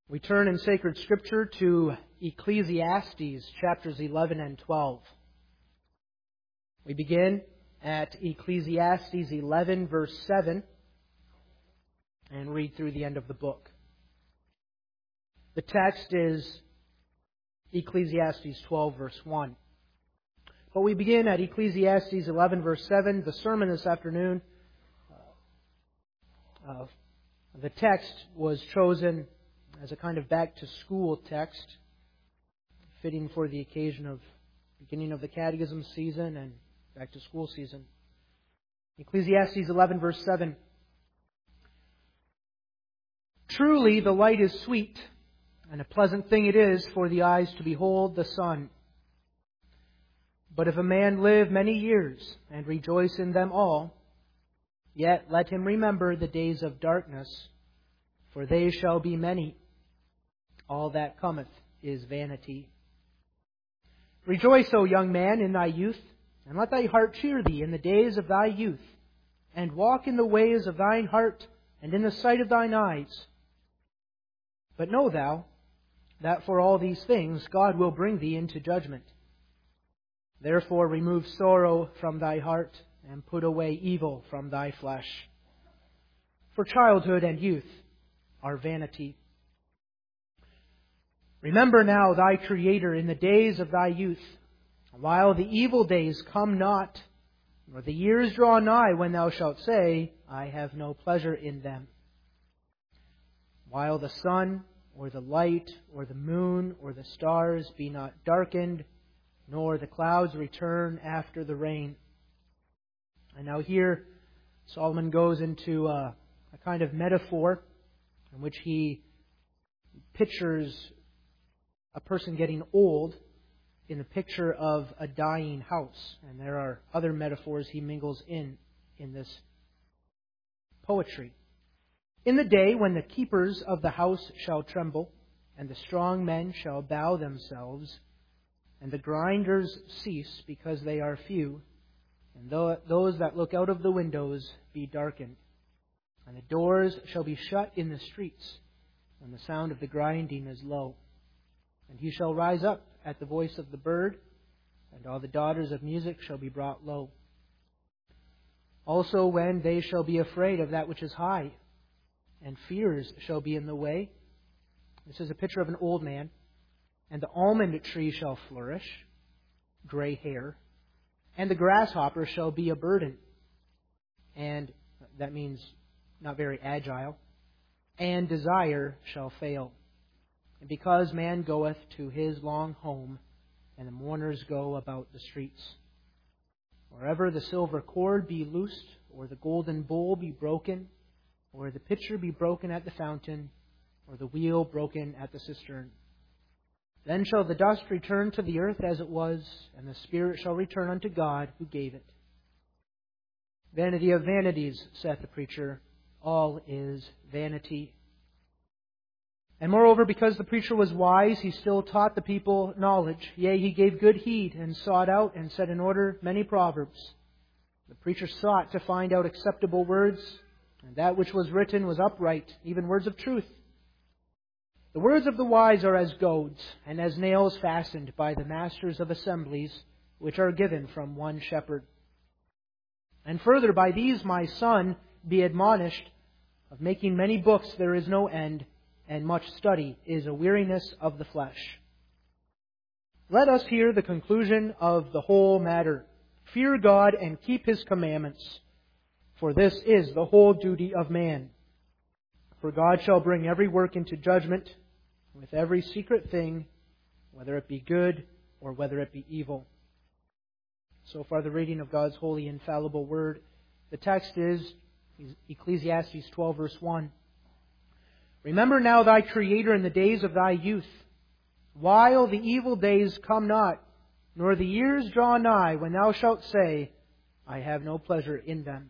We turn in sacred scripture to Ecclesiastes chapters 11 and 12. We begin at Ecclesiastes 11 verse 7 and read through the end of the book. The text is Ecclesiastes 12 verse 1. But we begin at Ecclesiastes 11 verse 7. The sermon this afternoon, the text was chosen as a kind of back-to-school text, fitting for the occasion of beginning of the catechism season and back-to-school season. Ecclesiastes 11, verse 7. Truly the light is sweet, and a pleasant thing it is for the eyes to behold the sun. But if a man live many years, and rejoice in them all, yet let him remember the days of darkness, for they shall be many. All that cometh is vanity. Rejoice, O young man, in thy youth, and let thy heart cheer thee in the days of thy youth, and walk in the ways of thine heart, and in the sight of thine eyes. But know thou, that for all these things God will bring thee into judgment. Therefore remove sorrow from thy heart, and put away evil from thy flesh. For childhood and youth are vanity. Remember now thy Creator in the days of thy youth, while the evil days come not, nor the years draw nigh when thou shalt say, I have no pleasure in them. While the sun, or the light, or the moon, or the stars be not darkened, nor the clouds return after the rain. And now here Solomon goes into a kind of metaphor in which he pictures a person getting old in the picture of a dying house. And there are other metaphors he mingles in this poetry. In the day when the keepers of the house shall tremble, and the strong men shall bow themselves, and the grinders cease because they are few, and those that look out of the windows be darkened, and the doors shall be shut in the streets, when the sound of the grinding is low. And he shall rise up at the voice of the bird, and all the daughters of music shall be brought low. Also when they shall be afraid of that which is high, and fears shall be in the way. This is a picture of an old man. And the almond tree shall flourish, gray hair, and the grasshopper shall be a burden. And that means not very agile. And desire shall fail. And because man goeth to his long home, and the mourners go about the streets. Wherever the silver cord be loosed, or the golden bowl be broken, or the pitcher be broken at the fountain, or the wheel broken at the cistern. Then shall the dust return to the earth as it was, and the spirit shall return unto God who gave it. Vanity of vanities, saith the preacher, all is vanity. And moreover, because the preacher was wise, he still taught the people knowledge. Yea, he gave good heed, and sought out and set in order many proverbs. The preacher sought to find out acceptable words, and that which was written was upright, even words of truth. The words of the wise are as goads, and as nails fastened by the masters of assemblies, which are given from one shepherd. And further, by these, my son, be admonished, of making many books there is no end, and much study is a weariness of the flesh. Let us hear the conclusion of the whole matter. Fear God and keep His commandments, for this is the whole duty of man. For God shall bring every work into judgment, with every secret thing, whether it be good or whether it be evil. So far the reading of God's holy infallible word. The text is Ecclesiastes 12 verse 1. Remember now thy Creator in the days of thy youth, while the evil days come not, nor the years draw nigh, when thou shalt say, I have no pleasure in them.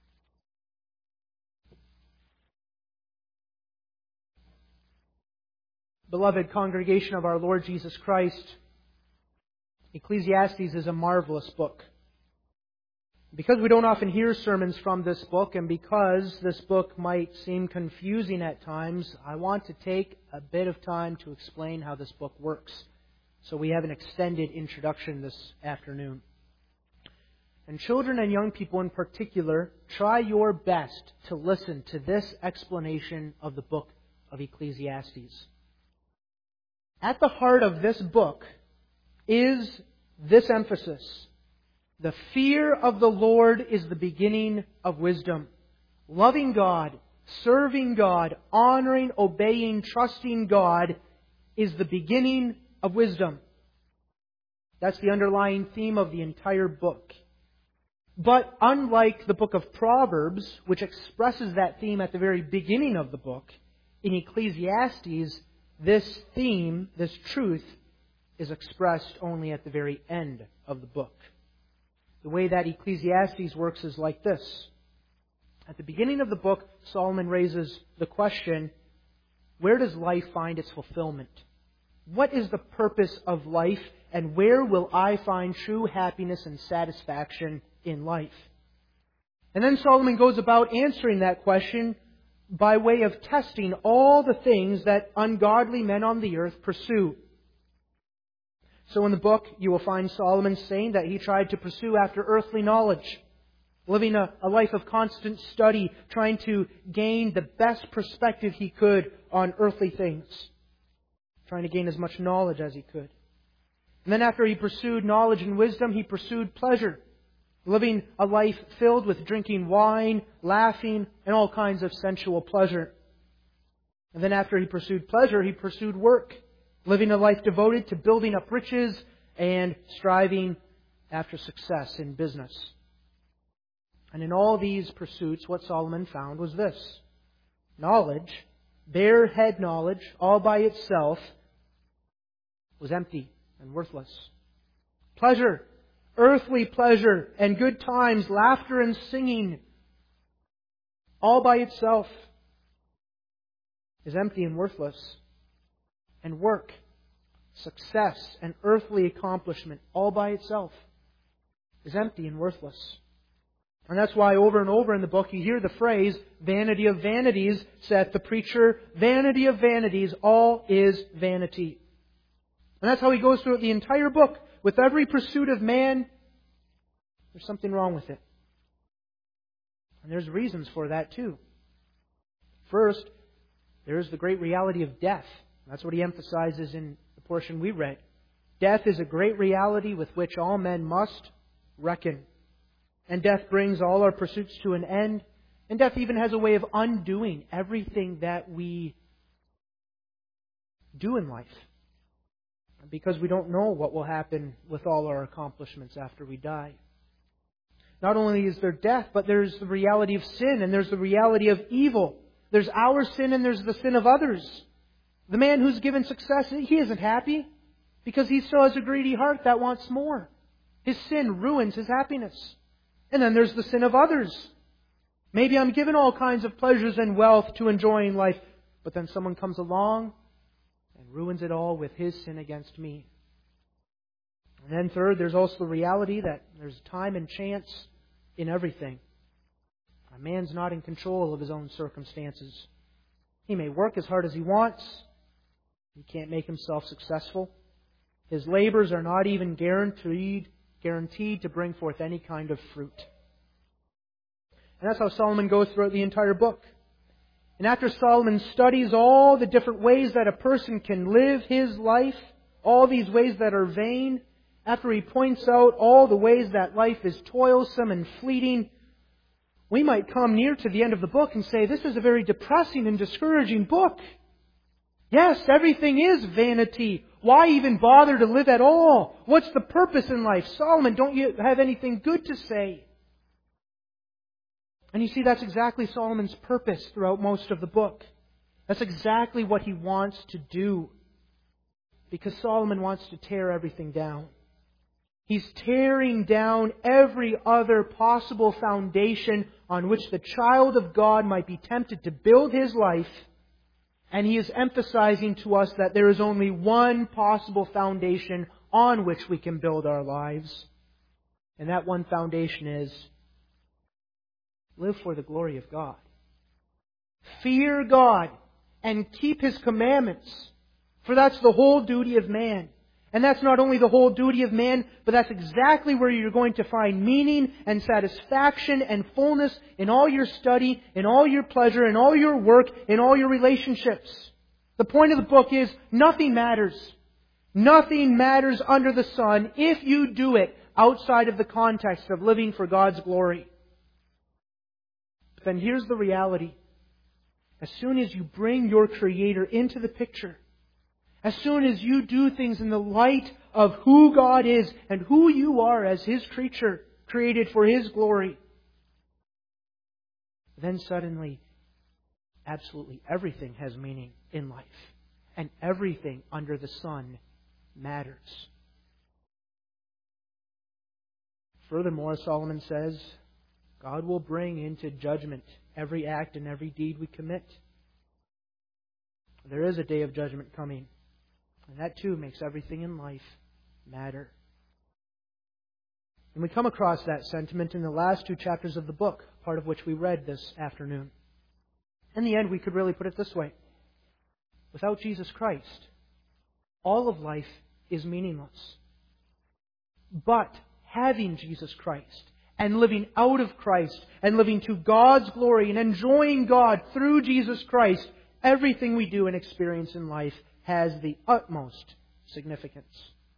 Beloved congregation of our Lord Jesus Christ, Ecclesiastes is a marvelous book. Because we don't often hear sermons from this book, and because this book might seem confusing at times, I want to take a bit of time to explain how this book works. So we have an extended introduction this afternoon. And children and young people in particular, try your best to listen to this explanation of the book of Ecclesiastes. At the heart of this book is this emphasis. The fear of the Lord is the beginning of wisdom. Loving God, serving God, honoring, obeying, trusting God is the beginning of wisdom. That's the underlying theme of the entire book. But unlike the book of Proverbs, which expresses that theme at the very beginning of the book, in Ecclesiastes, this theme, this truth, is expressed only at the very end of the book. The way that Ecclesiastes works is like this. At the beginning of the book, Solomon raises the question, where does life find its fulfillment? What is the purpose of life, and where will I find true happiness and satisfaction in life? And then Solomon goes about answering that question by way of testing all the things that ungodly men on the earth pursue. So in the book, you will find Solomon saying that he tried to pursue after earthly knowledge, living a life of constant study, trying to gain the best perspective he could on earthly things, trying to gain as much knowledge as he could. And then after he pursued knowledge and wisdom, he pursued pleasure, living a life filled with drinking wine, laughing, and all kinds of sensual pleasure. And then after he pursued pleasure, he pursued work, living a life devoted to building up riches and striving after success in business. And in all these pursuits, what Solomon found was this. Knowledge, bare head knowledge, all by itself, was empty and worthless. Pleasure, earthly pleasure and good times, laughter and singing, all by itself, is empty and worthless. And work, success, and earthly accomplishment, all by itself, is empty and worthless. And that's why over and over in the book you hear the phrase, vanity of vanities, saith the preacher, vanity of vanities, all is vanity. And that's how he goes through the entire book. With every pursuit of man, there's something wrong with it. And there's reasons for that too. First, there's the great reality of death. That's what he emphasizes in the portion we read. Death is a great reality with which all men must reckon. And death brings all our pursuits to an end. And death even has a way of undoing everything that we do in life. Because we don't know what will happen with all our accomplishments after we die. Not only is there death, but there's the reality of sin and there's the reality of evil. There's our sin and there's the sin of others. The man who's given success, he isn't happy because he still has a greedy heart that wants more. His sin ruins his happiness. And then there's the sin of others. Maybe I'm given all kinds of pleasures and wealth to enjoy in life, but then someone comes along and ruins it all with his sin against me. And then third, there's also the reality that there's time and chance in everything. A man's not in control of his own circumstances. He may work as hard as he wants. He can't make himself successful. His labors are not even guaranteed to bring forth any kind of fruit. And that's how Solomon goes throughout the entire book. And after Solomon studies all the different ways that a person can live his life, all these ways that are vain, after he points out all the ways that life is toilsome and fleeting, we might come near to the end of the book and say, this is a very depressing and discouraging book. Yes, everything is vanity. Why even bother to live at all? What's the purpose in life? Solomon, don't you have anything good to say? And you see, that's exactly Solomon's purpose throughout most of the book. That's exactly what he wants to do. Because Solomon wants to tear everything down. He's tearing down every other possible foundation on which the child of God might be tempted to build his life. And he is emphasizing to us that there is only one possible foundation on which we can build our lives. And that one foundation is Live for the glory of God. Fear God and keep His commandments. For that's the whole duty of man. And that's not only the whole duty of man, but that's exactly where you're going to find meaning and satisfaction and fullness in all your study, in all your pleasure, in all your work, in all your relationships. The point of the book is nothing matters. Nothing matters under the sun if you do it outside of the context of living for God's glory. But then here's the reality. As soon as you bring your Creator into the picture, as soon as you do things in the light of who God is and who you are as His creature, created for His glory, then suddenly, absolutely everything has meaning in life. And everything under the sun matters. Furthermore, Solomon says, God will bring into judgment every act and every deed we commit. There is a day of judgment coming. And that too makes everything in life matter. And we come across that sentiment in the last two chapters of the book, part of which we read this afternoon. In the end, we could really put it this way. Without Jesus Christ, all of life is meaningless. But having Jesus Christ and living out of Christ and living to God's glory and enjoying God through Jesus Christ, everything we do and experience in life has the utmost significance.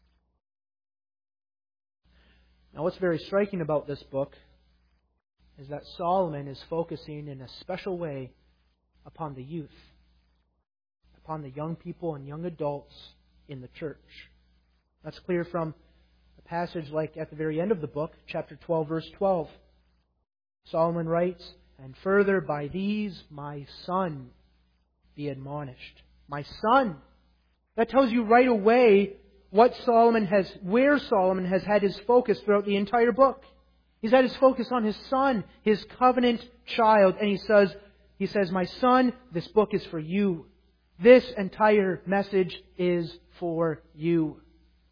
Now, what's very striking about this book is that Solomon is focusing in a special way upon the youth, upon the young people and young adults in the church. That's clear from a passage like at the very end of the book, chapter 12, verse 12. Solomon writes, "And further, by these, my son, be admonished." My son. That tells you right away where Solomon has had his focus throughout the entire book. He's had his focus on his son, his covenant child. And he says, my son, this book is for you. This entire message is for you.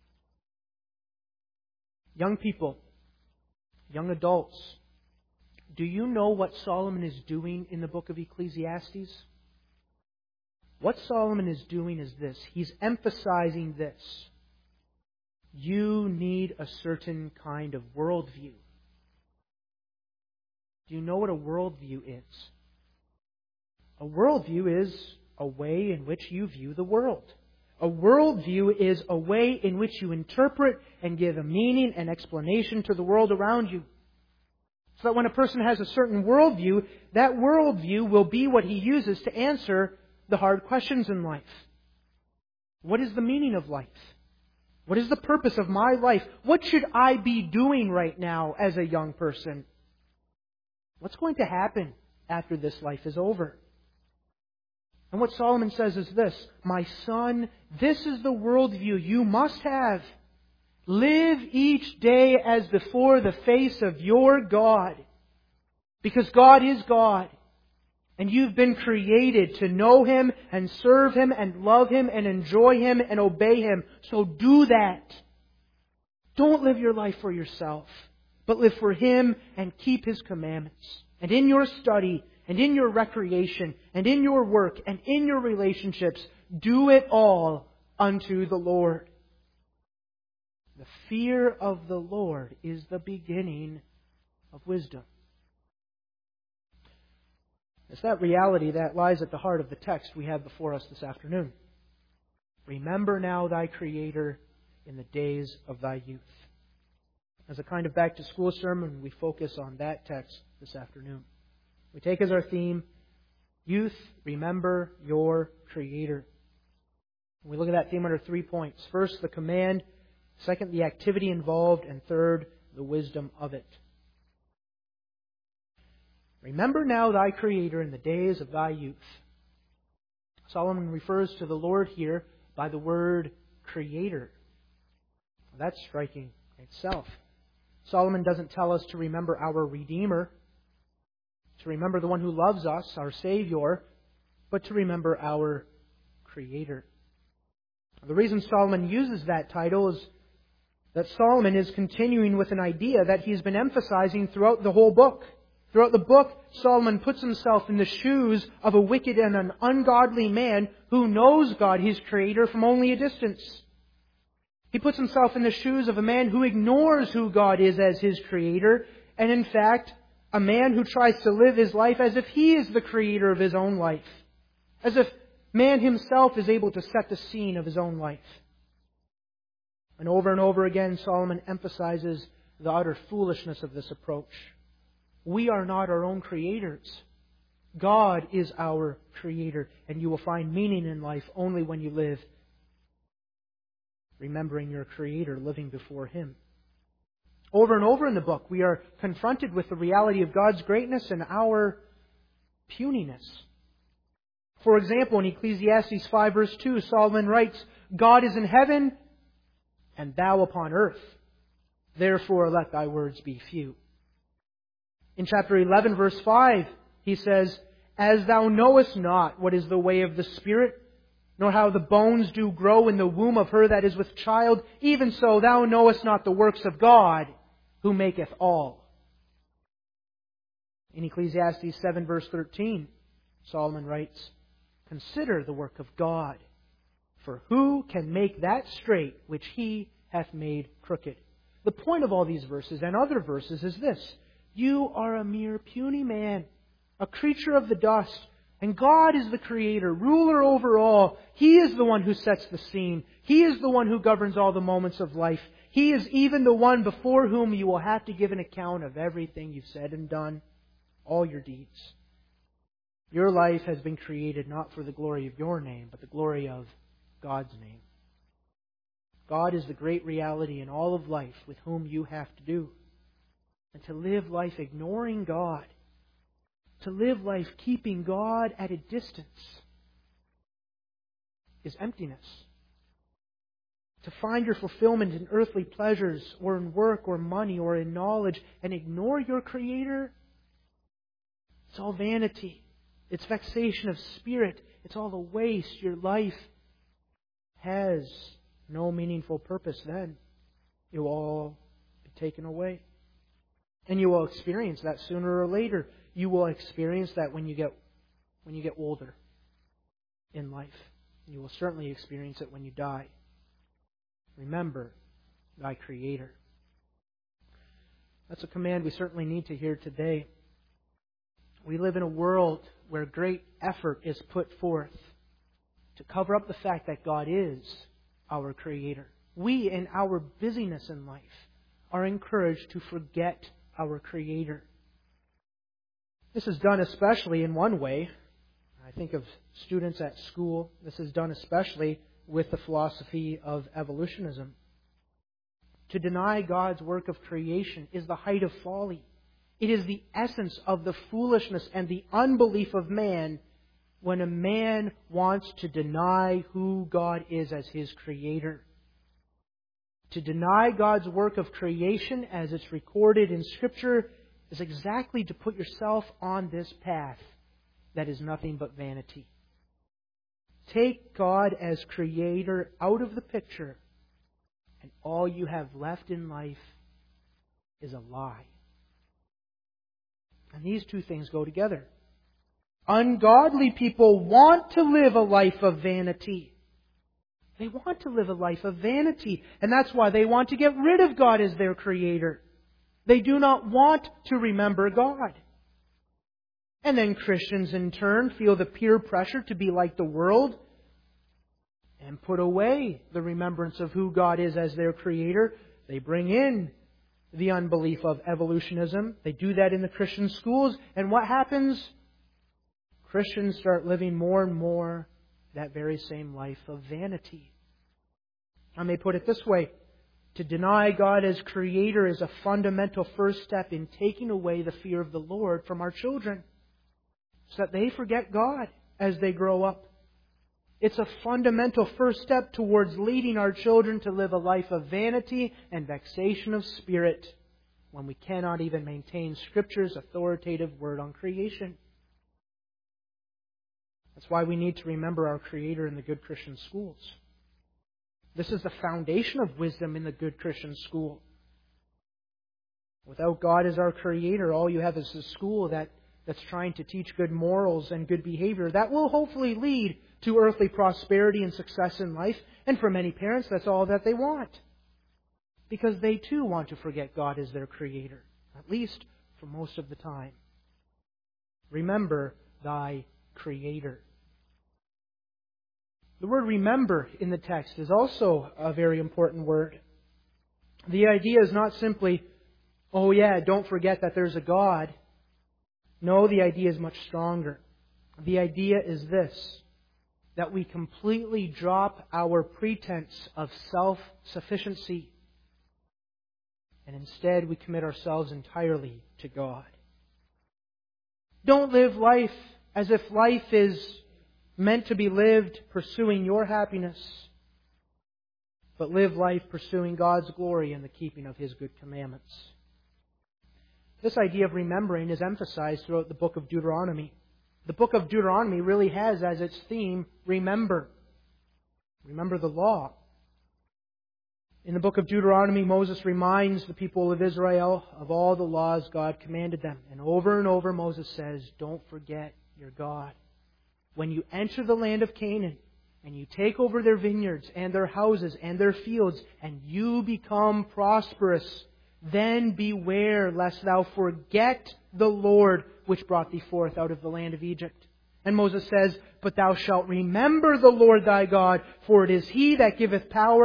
Young people, young adults, do you know what Solomon is doing in the book of Ecclesiastes? What Solomon is doing is this. He's emphasizing this. You need a certain kind of worldview. Do you know what a worldview is? A worldview is a way in which you view the world. A worldview is a way in which you interpret and give a meaning and explanation to the world around you. So that when a person has a certain worldview, that worldview will be what he uses to answer the hard questions in life. What is the meaning of life? What is the purpose of my life? What should I be doing right now as a young person? What's going to happen after this life is over? And what Solomon says is this, my son, this is the worldview you must have. Live each day as before the face of your God. Because God is God. And you've been created to know Him and serve Him and love Him and enjoy Him and obey Him. So do that. Don't live your life for yourself, but live for Him and keep His commandments. And in your study and in your recreation and in your work and in your relationships, do it all unto the Lord. The fear of the Lord is the beginning of wisdom. It's that reality that lies at the heart of the text we have before us this afternoon. Remember now thy Creator in the days of thy youth. As a kind of back-to-school sermon, we focus on that text this afternoon. We take as our theme, Youth, remember your Creator. We look at that theme under 3 points. First, the command. Second, the activity involved. And third, the wisdom of it. Remember now thy Creator in the days of thy youth. Solomon refers to the Lord here by the word Creator. That's striking itself. Solomon doesn't tell us to remember our Redeemer, to remember the one who loves us, our Savior, but to remember our Creator. The reason Solomon uses that title is that Solomon is continuing with an idea that he's been emphasizing throughout the whole book. Throughout the book, Solomon puts himself in the shoes of a wicked and an ungodly man who knows God, his Creator, from only a distance. He puts himself in the shoes of a man who ignores who God is as his Creator, and in fact, a man who tries to live his life as if he is the creator of his own life. As if man himself is able to set the scene of his own life. And over again, Solomon emphasizes the utter foolishness of this approach. We are not our own creators. God is our Creator, and you will find meaning in life only when you live remembering your Creator, living before Him. Over and over in the book, we are confronted with the reality of God's greatness and our puniness. For example, in Ecclesiastes 5 verse 2, Solomon writes, God is in heaven, and thou upon earth. Therefore let thy words be few. In chapter 11 verse 5, he says, As thou knowest not what is the way of the Spirit, nor how the bones do grow in the womb of her that is with child, even so thou knowest not the works of God, who maketh all. In Ecclesiastes 7 verse 13, Solomon writes, Consider the work of God, for who can make that straight which He hath made crooked? The point of all these verses and other verses is this: you are a mere puny man, a creature of the dust, and God is the Creator, ruler over all. He is the one who sets the scene. He is the one who governs all the moments of life. He is even the one before whom you will have to give an account of everything you've said and done, all your deeds. Your life has been created not for the glory of your name, but the glory of God's name. God is the great reality in all of life with whom you have to do. And to live life ignoring God, to live life keeping God at a distance, is emptiness. To find your fulfillment in earthly pleasures, or in work, or money, or in knowledge, and ignore your Creator, it's all vanity. It's vexation of spirit. It's all a waste. Your life has no meaningful purpose then. It will all be taken away. And you will experience that sooner or later. You will experience that when you get older in life. You will certainly experience it when you die. Remember thy Creator. That's a command we certainly need to hear today. We live in a world where great effort is put forth to cover up the fact that God is our Creator. We, in our busyness in life, are encouraged to forget our Creator. This is done especially in one way. I think of students at school. This is done especially with the philosophy of evolutionism. To deny God's work of creation is the height of folly. It is the essence of the foolishness and the unbelief of man when a man wants to deny who God is as his Creator. To deny God's work of creation as it's recorded in Scripture is exactly to put yourself on this path that is nothing but vanity. Take God as Creator out of the picture, and all you have left in life is a lie. And these two things go together. Ungodly people want to live a life of vanity. They want to live a life of vanity. And that's why they want to get rid of God as their Creator. They do not want to remember God. And then Christians in turn feel the peer pressure to be like the world and put away the remembrance of who God is as their Creator. They bring in the unbelief of evolutionism. They do that in the Christian schools. And what happens? Christians start living more and more that very same life of vanity. I may put it this way. To deny God as Creator is a fundamental first step in taking away the fear of the Lord from our children, so that they forget God as they grow up. It's a fundamental first step towards leading our children to live a life of vanity and vexation of spirit when we cannot even maintain Scripture's authoritative word on creation. That's why we need to remember our Creator in the good Christian schools. This is the foundation of wisdom in the good Christian school. Without God as our Creator, all you have is a school that's trying to teach good morals and good behavior. That will hopefully lead to earthly prosperity and success in life. And for many parents, that's all that they want. Because they too want to forget God as their Creator, at least for most of the time. Remember thy Creator. The word remember in the text is also a very important word. The idea is not simply, oh yeah, don't forget that there's a God. No, the idea is much stronger. The idea is this, that we completely drop our pretense of self-sufficiency and instead we commit ourselves entirely to God. Don't live life as if life is meant to be lived pursuing your happiness, but live life pursuing God's glory and the keeping of His good commandments. This idea of remembering is emphasized throughout the book of Deuteronomy. The book of Deuteronomy really has as its theme, remember. Remember the law. In the book of Deuteronomy, Moses reminds the people of Israel of all the laws God commanded them. And over Moses says, don't forget your God. When you enter the land of Canaan, and you take over their vineyards and their houses and their fields, and you become prosperous, then beware lest thou forget the Lord which brought thee forth out of the land of Egypt. And Moses says, but thou shalt remember the Lord thy God, for it is He that giveth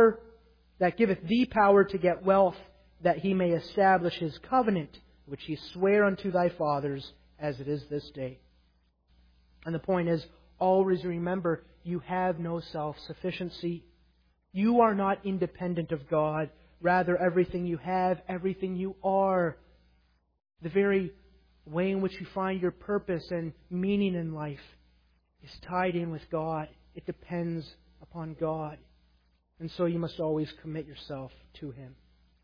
thee power to get wealth, that He may establish His covenant, which He sware unto thy fathers, as it is this day. And the point is, always remember, you have no self-sufficiency. You are not independent of God. Rather, everything you have, everything you are, the very way in which you find your purpose and meaning in life is tied in with God. It depends upon God. And so you must always commit yourself to Him.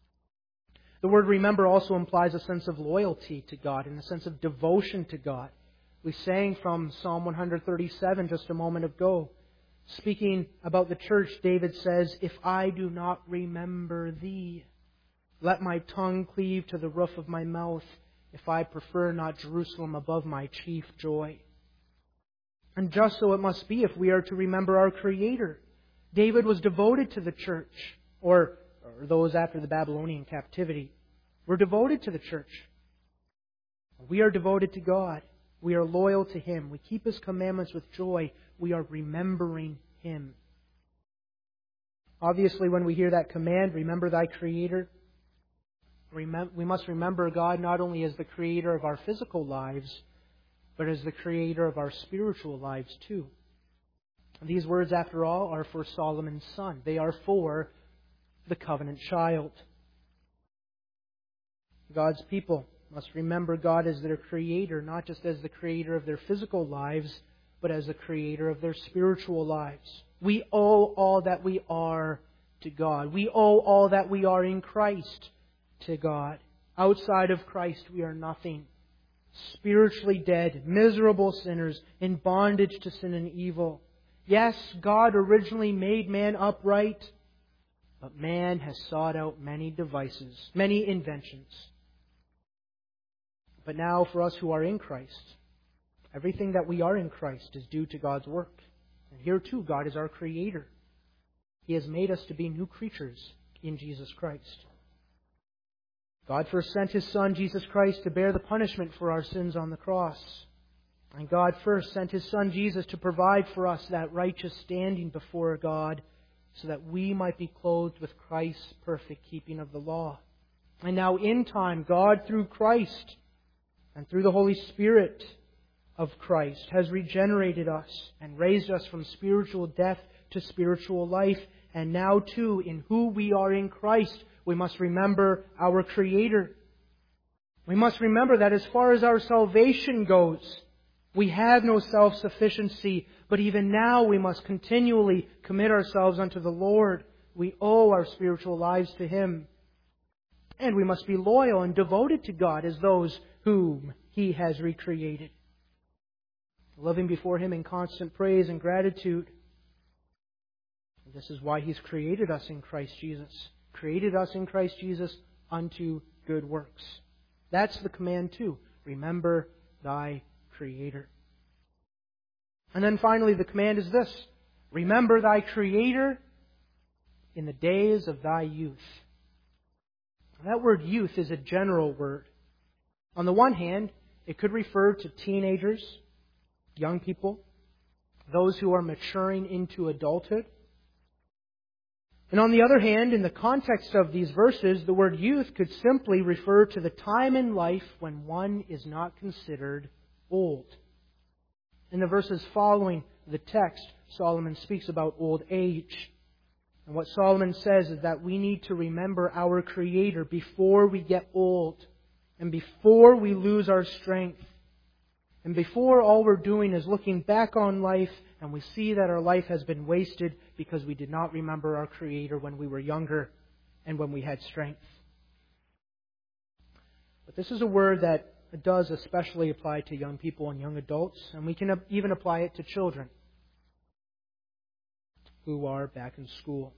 The word remember also implies a sense of loyalty to God and a sense of devotion to God. We sang from Psalm 137 just a moment ago. Speaking about the church, David says, if I do not remember Thee, let my tongue cleave to the roof of my mouth, if I prefer not Jerusalem above my chief joy. And just so it must be if we are to remember our Creator. David was devoted to the church, or those after the Babylonian captivity were devoted to the church. We are devoted to God. We are loyal to Him. We keep His commandments with joy. We are remembering Him. Obviously, when we hear that command, remember thy Creator, we must remember God not only as the Creator of our physical lives, but as the Creator of our spiritual lives too. These words, after all, are for Solomon's son. They are for the covenant child. God's people must remember God as their Creator, not just as the Creator of their physical lives, but as the Creator of their spiritual lives. We owe all that we are to God. We owe all that we are in Christ to God. Outside of Christ, we are nothing. Spiritually dead, miserable sinners, in bondage to sin and evil. Yes, God originally made man upright, but man has sought out many devices, many inventions. But now, for us who are in Christ, everything that we are in Christ is due to God's work. And here too, God is our Creator. He has made us to be new creatures in Jesus Christ. God first sent His Son, Jesus Christ, to bear the punishment for our sins on the cross. And God first sent His Son, Jesus, to provide for us that righteous standing before God, so that we might be clothed with Christ's perfect keeping of the law. And now in time, God, through Christ and through the Holy Spirit of Christ, has regenerated us and raised us from spiritual death to spiritual life. And now too, in who we are in Christ, we must remember our Creator. We must remember that as far as our salvation goes, we have no self-sufficiency, but even now we must continually commit ourselves unto the Lord. We owe our spiritual lives to Him. And we must be loyal and devoted to God as those whom He has recreated, living before Him in constant praise and gratitude. This is why He's created us in Christ Jesus. Created us in Christ Jesus unto good works. That's the command too. Remember thy Creator. And then finally, the command is this: remember thy Creator in the days of thy youth. That word youth is a general word. On the one hand, it could refer to teenagers, young people, those who are maturing into adulthood. And on the other hand, in the context of these verses, the word youth could simply refer to the time in life when one is not considered old. In the verses following the text, Solomon speaks about old age. And what Solomon says is that we need to remember our Creator before we get old, and before we lose our strength, and before all we're doing is looking back on life and we see that our life has been wasted because we did not remember our Creator when we were younger and when we had strength. But this is a word that does especially apply to young people and young adults, and we can even apply it to children who are back in school.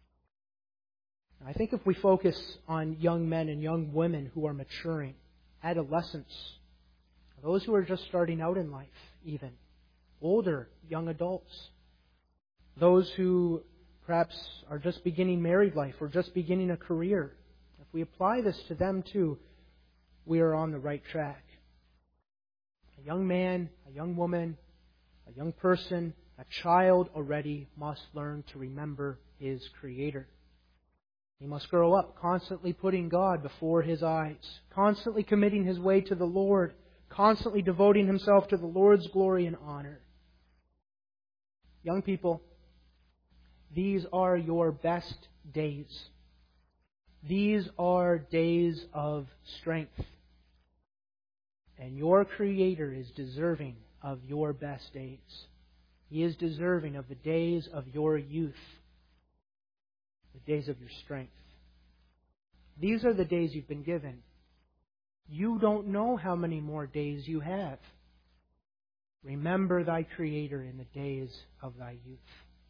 I think if we focus on young men and young women who are maturing, adolescents, those who are just starting out in life even, older young adults, those who perhaps are just beginning married life or just beginning a career, if we apply this to them too, we are on the right track. A young man, a young woman, a young person, a child already must learn to remember his Creator. He must grow up constantly putting God before his eyes, constantly committing his way to the Lord, constantly devoting himself to the Lord's glory and honor. Young people, these are your best days. These are days of strength. And your Creator is deserving of your best days. He is deserving of the days of your youth, the days of your strength. These are the days you've been given. You don't know how many more days you have. Remember thy Creator in the days of thy youth.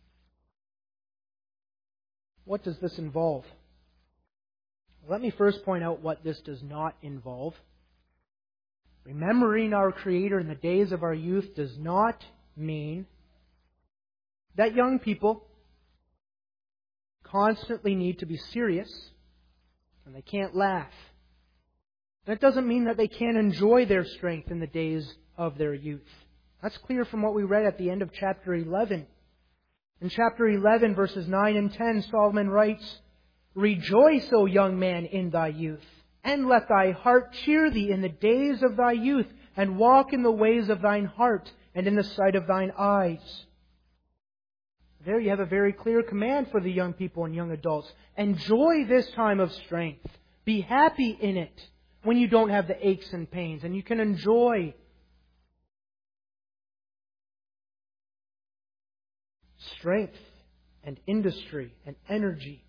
What does this involve? Let me first point out what this does not involve. Remembering our Creator in the days of our youth does not mean that young people constantly need to be serious and they can't laugh. That doesn't mean that they can't enjoy their strength in the days of their youth. That's clear from what we read at the end of chapter 11. In chapter 11, verses 9 and 10, Solomon writes, "Rejoice, O young man, in thy youth, and let thy heart cheer thee in the days of thy youth, and walk in the ways of thine heart, and in the sight of thine eyes." There you have a very clear command for the young people and young adults. Enjoy this time of strength. Be happy in it when you don't have the aches and pains, and you can enjoy strength and industry and energy.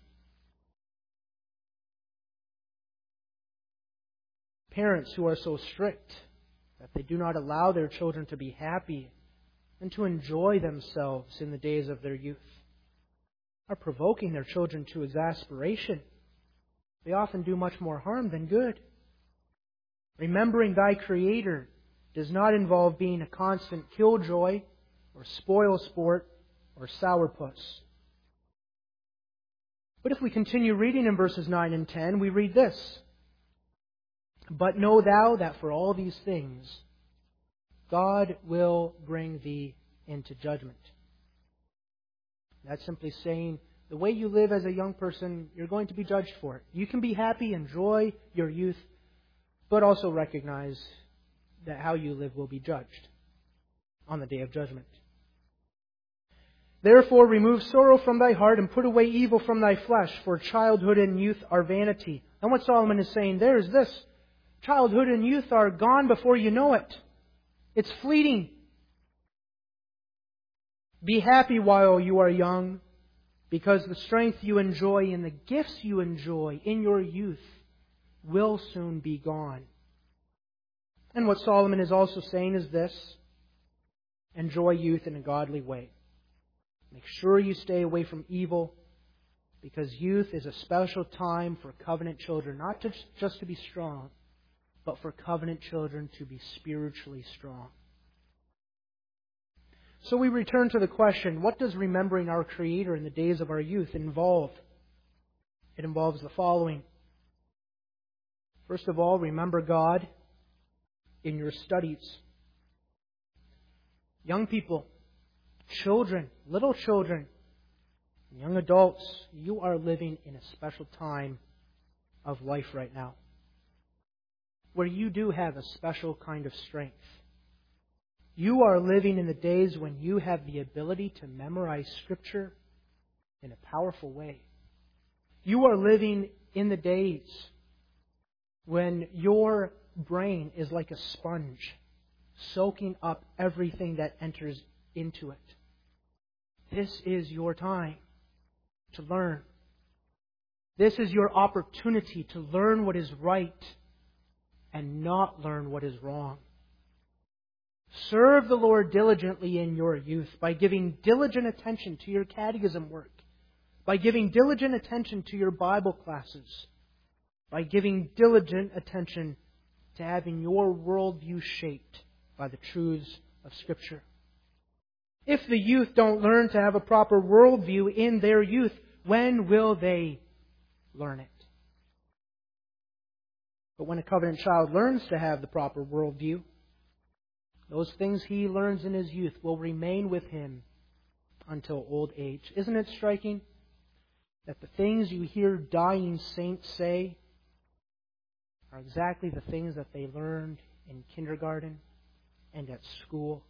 Parents who are so strict that they do not allow their children to be happy and to enjoy themselves in the days of their youth are provoking their children to exasperation. They often do much more harm than good. Remembering thy Creator does not involve being a constant killjoy or spoil sport or sourpuss. But if we continue reading in verses 9 and 10, we read this: "But know thou that for all these things God will bring thee into judgment." That's simply saying the way you live as a young person, you're going to be judged for it. You can be happy, enjoy your youth, but also recognize that how you live will be judged on the day of judgment. "Therefore remove sorrow from thy heart and put away evil from thy flesh, for childhood and youth are vanity." And what Solomon is saying there is this: childhood and youth are gone before you know it. It's fleeting. Be happy while you are young, because the strength you enjoy and the gifts you enjoy in your youth will soon be gone. And what Solomon is also saying is this: enjoy youth in a godly way. Make sure you stay away from evil, because youth is a special time for covenant children, not just to be strong, but for covenant children to be spiritually strong. So we return to the question, what does remembering our Creator in the days of our youth involve? It involves the following. First of all, remember God in your studies. Young people, children, little children, young adults, you are living in a special time of life right now, where you do have a special kind of strength. You are living in the days when you have the ability to memorize Scripture in a powerful way. You are living in the days when your brain is like a sponge, soaking up everything that enters into it. This is your time to learn. This is your opportunity to learn what is right and not learn what is wrong. Serve the Lord diligently in your youth by giving diligent attention to your catechism work, by giving diligent attention to your Bible classes, by giving diligent attention to having your worldview shaped by the truths of Scripture. If the youth don't learn to have a proper worldview in their youth, when will they learn it? But when a covenant child learns to have the proper worldview, those things he learns in his youth will remain with him until old age. Isn't it striking that the things you hear dying saints say are exactly the things that they learned in kindergarten and at school?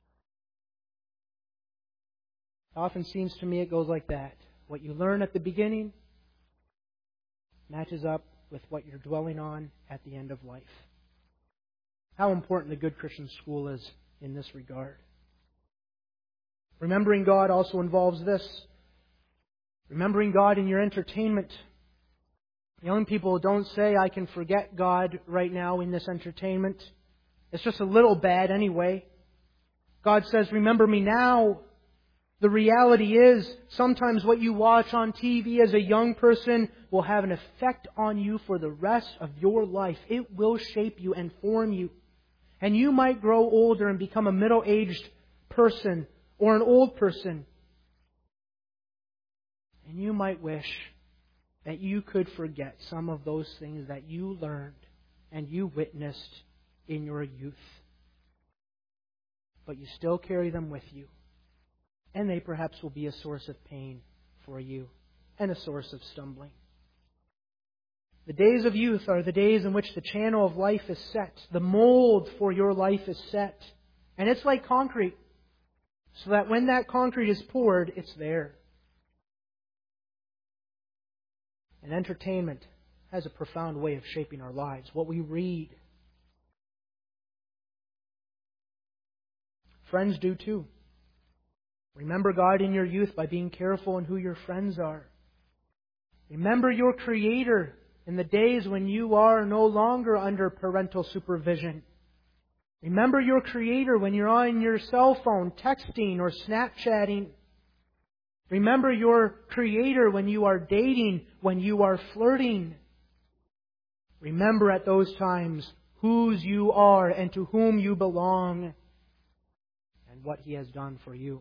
It often seems to me it goes like that. What you learn at the beginning matches up with what you're dwelling on at the end of life. How important the good Christian school is in this regard. Remembering God also involves this. Remembering God in your entertainment. Young people, don't say, I can forget God right now in this entertainment. It's just a little bad anyway. God says, remember me now. The reality is, sometimes what you watch on TV as a young person will have an effect on you for the rest of your life. It will shape you and form you. And you might grow older and become a middle-aged person or an old person. And you might wish that you could forget some of those things that you learned and you witnessed in your youth. But you still carry them with you. And they perhaps will be a source of pain for you and a source of stumbling. The days of youth are the days in which the channel of life is set. The mold for your life is set. And it's like concrete. So that when that concrete is poured, it's there. And entertainment has a profound way of shaping our lives. What we read. Friends do too. Remember God in your youth by being careful in who your friends are. Remember your Creator in the days when you are no longer under parental supervision. Remember your Creator when you're on your cell phone texting or Snapchatting. Remember your Creator when you are dating, when you are flirting. Remember at those times whose you are and to whom you belong and what He has done for you.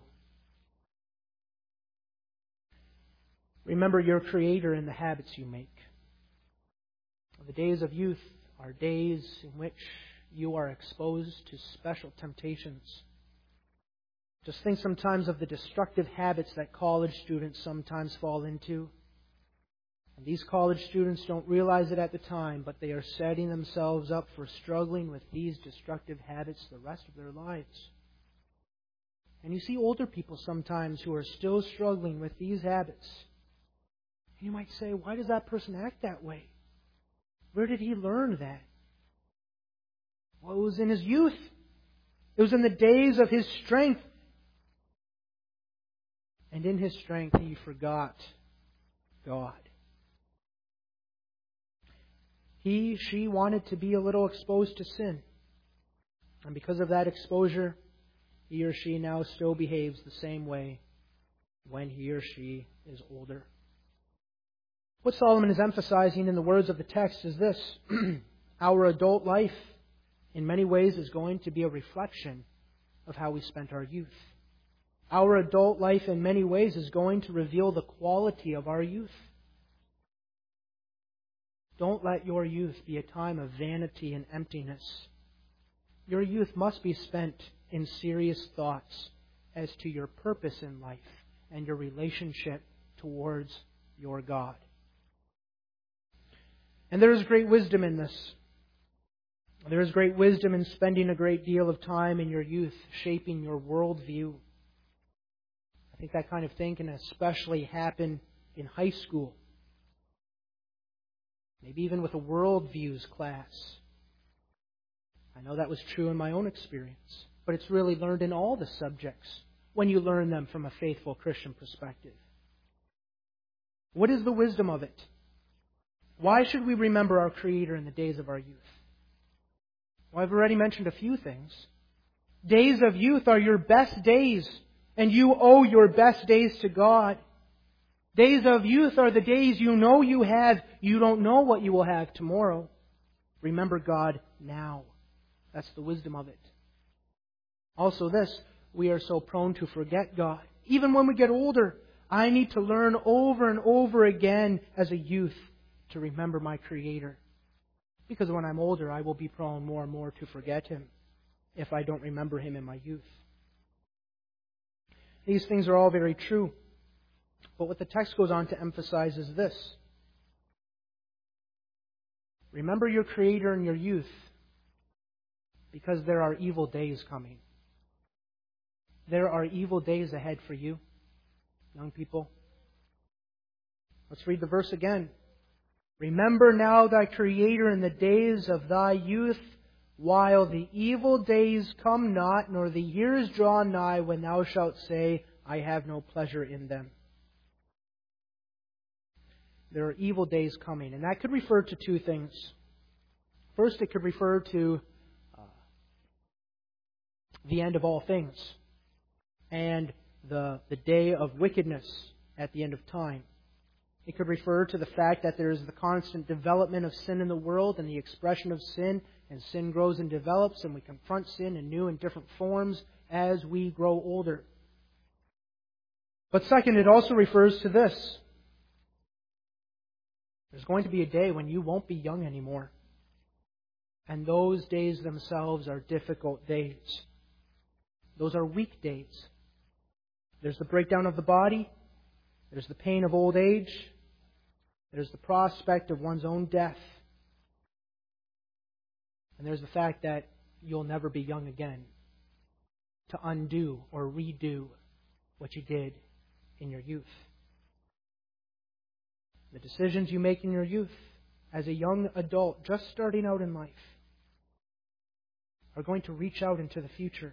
Remember your Creator in the habits you make. The days of youth are days in which you are exposed to special temptations. Just think sometimes of the destructive habits that college students sometimes fall into. And these college students don't realize it at the time, but they are setting themselves up for struggling with these destructive habits the rest of their lives. And you see older people sometimes who are still struggling with these habits. And you might say, why does that person act that way? Where did he learn that? Well, it was in his youth. It was in the days of his strength. And in his strength, he forgot God. She wanted to be a little exposed to sin. And because of that exposure, he or she now still behaves the same way when he or she is older. What Solomon is emphasizing in the words of the text is this. Our adult life, in many ways, is going to be a reflection of how we spent our youth. Our adult life, in many ways, is going to reveal the quality of our youth. Don't let your youth be a time of vanity and emptiness. Your youth must be spent in serious thoughts as to your purpose in life and your relationship towards your God. And there is great wisdom in this. There is great wisdom in spending a great deal of time in your youth shaping your worldview. I think that kind of thing can especially happen in high school. Maybe even with a worldviews class. I know that was true in my own experience. But it's really learned in all the subjects when you learn them from a faithful Christian perspective. What is the wisdom of it? Why should we remember our Creator in the days of our youth? Well, I've already mentioned a few things. Days of youth are your best days, and you owe your best days to God. Days of youth are the days you know you have. You don't know what you will have tomorrow. Remember God now. That's the wisdom of it. Also this, we are so prone to forget God. Even when we get older, I need to learn over and over again as a youth to remember my Creator. Because when I'm older, I will be prone more and more to forget Him if I don't remember Him in my youth. These things are all very true. But what the text goes on to emphasize is this. Remember your Creator in your youth, because there are evil days coming. There are evil days ahead for you, young people. Let's read the verse again. Remember now thy Creator in the days of thy youth, while the evil days come not, nor the years draw nigh, when thou shalt say, I have no pleasure in them. There are evil days coming, and that could refer to two things. First, it could refer to the end of all things and the day of wickedness at the end of time. It could refer to the fact that there is the constant development of sin in the world and the expression of sin, and sin grows and develops, and we confront sin in new and different forms as we grow older. But second, it also refers to this. There's going to be a day when you won't be young anymore. And those days themselves are difficult days. Those are weak days. There's the breakdown of the body. There's the pain of old age. There's the prospect of one's own death. And there's the fact that you'll never be young again to undo or redo what you did in your youth. The decisions you make in your youth as a young adult just starting out in life are going to reach out into the future.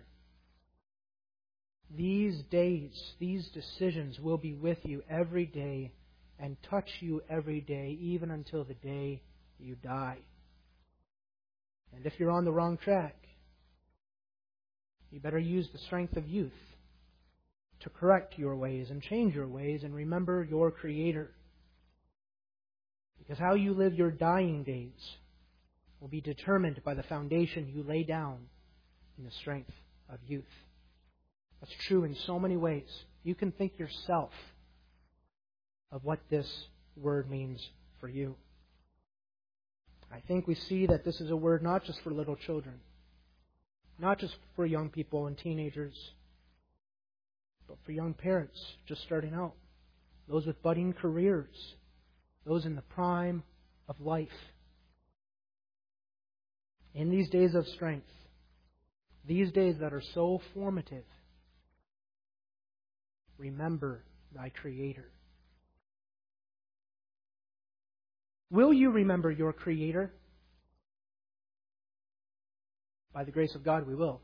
These days, these decisions will be with you every day and touch you every day, even until the day you die. And if you're on the wrong track, you better use the strength of youth to correct your ways and change your ways and remember your Creator. Because how you live your dying days will be determined by the foundation you lay down in the strength of youth. That's true in so many ways. You can think yourself of what this word means for you. I think we see that this is a word not just for little children, not just for young people and teenagers, but for young parents just starting out, those with budding careers, those in the prime of life. In these days of strength, these days that are so formative, remember thy Creator. Will you remember your Creator? By the grace of God, we will.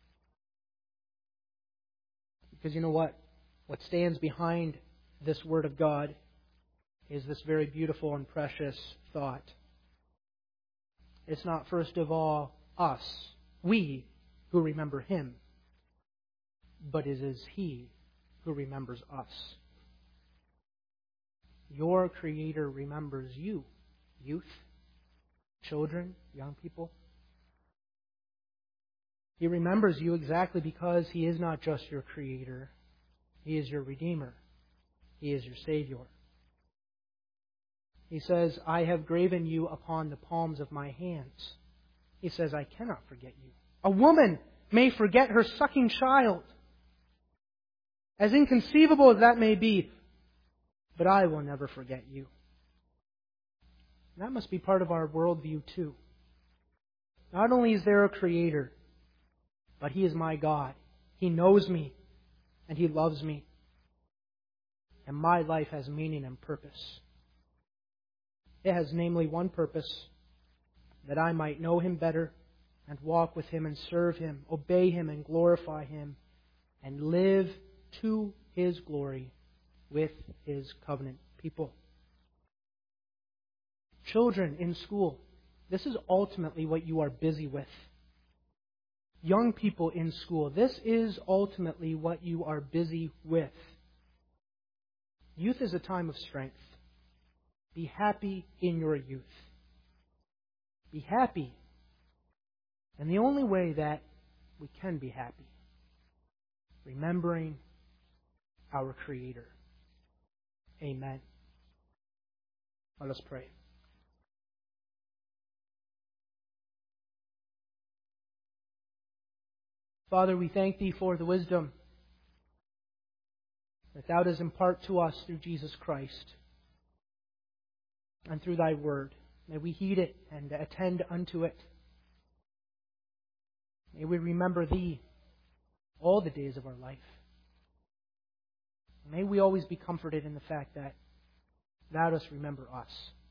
Because you know what? What stands behind this Word of God is this very beautiful and precious thought. It's not first of all us, we, who remember Him, but it is He who remembers us. Your Creator remembers you, youth, children, young people. He remembers you exactly because He is not just your Creator. He is your Redeemer. He is your Savior. He says, I have graven you upon the palms of my hands. He says, I cannot forget you. A woman may forget her sucking child. As inconceivable as that may be, but I will never forget you. And that must be part of our worldview too. Not only is there a Creator, but He is my God. He knows me, and He loves me. And my life has meaning and purpose. It has namely one purpose, that I might know Him better and walk with Him and serve Him, obey Him and glorify Him, and live to His glory with His covenant people. Children in school, this is ultimately what you are busy with. Young people in school, this is ultimately what you are busy with. Youth is a time of strength. Be happy in your youth. Be happy. And the only way that we can be happy, remembering our Creator. Amen. Let us pray. Father, we thank Thee for the wisdom that Thou dost impart to us through Jesus Christ and through Thy Word. May we heed it and attend unto it. May we remember Thee all the days of our life. May we always be comforted in the fact that Thou dost remember us.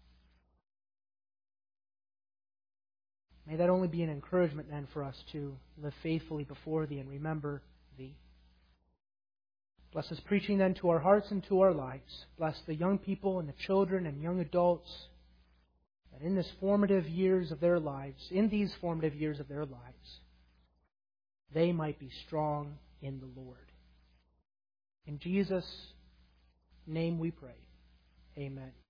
May that only be an encouragement then for us to live faithfully before Thee and remember Thee. Bless this preaching then to our hearts and to our lives. Bless the young people and the children and young adults that in these formative years of their lives, they might be strong in the Lord. In Jesus' name we pray. Amen.